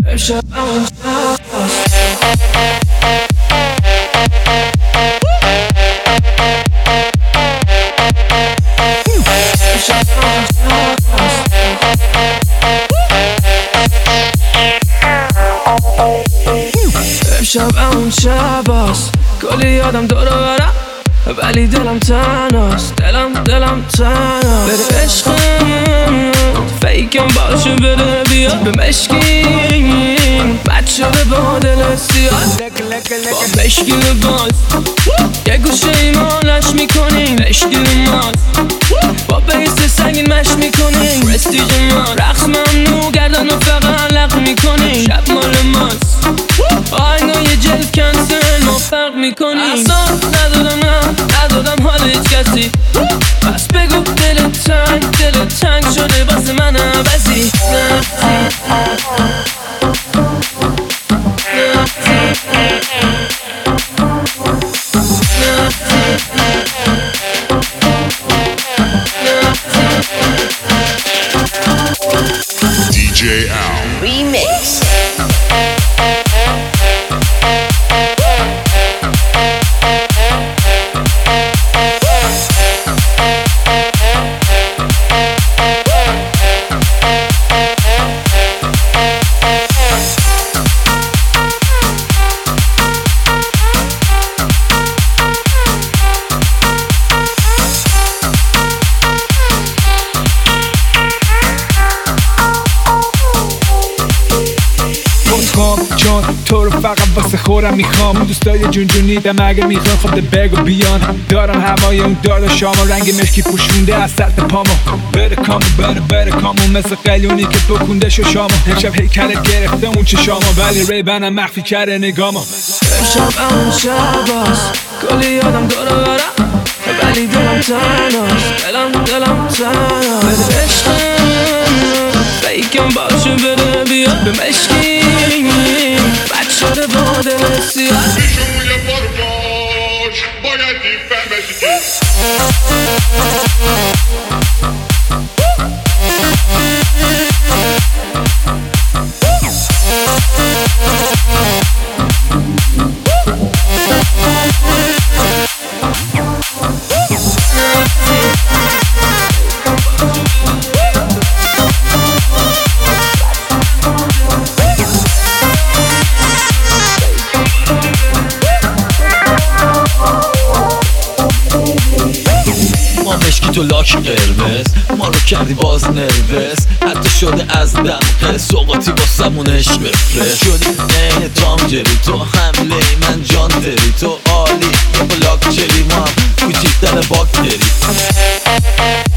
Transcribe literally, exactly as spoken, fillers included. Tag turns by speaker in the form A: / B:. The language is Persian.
A: امشب اون شب امشب اون شب هست کلی یادم دورو برم ولی دلم تنهاست دلم دلم تنهاست بره عشقم فیکم باشه بره بیاد به مشکین بد شده با دل سیاد با مشکین باز یه گوشه ایمانش میکنیم مشکین ماز با بیس سنگین مش میکنیم رستیج ما رقص ممنوع گردن و فقط لق میکنیم شب مال ماست آینگاه یه جلد کنسل ما فرق میکنیم اصلا ندادم نه ندادم حال هیچ کسی پس بگو دل تنگ دل تنگ شده باسه من عوضی
B: دی جی Al
C: Remix.
D: جان تو رو فقط واسه خورم میخوام اون دوستای جون جونیدم اگه میخوان خود بگو بیان دارم هوای اون دار شامو رنگ مشکی پوشونده از سر تا پامو بره کامو بره بره کامو مثل قلیونی که بکنده شو شامو امشب هیکلت گرفته اون چشامو ولی ریبنم مخفی کرده نگامو
A: امشب اون شب هست کلی یادم دورو برم ولی دلم تنهاست دلم دلم تنهاست بده عشقم فیکم باشه بره بیاد به مشکین بد شده با دل سیاد
B: بیشوی بارباش باید دیفهمشی که
E: مشکی تو لاک قرمز ما رو کردی باز نروس حتی شده از دم قرص سوقاتی واسمون عشق بفرست شدی این تام جری تو حمله من جان دری تو عالی یه بلاک چری ما هم کوچیکتر باکتری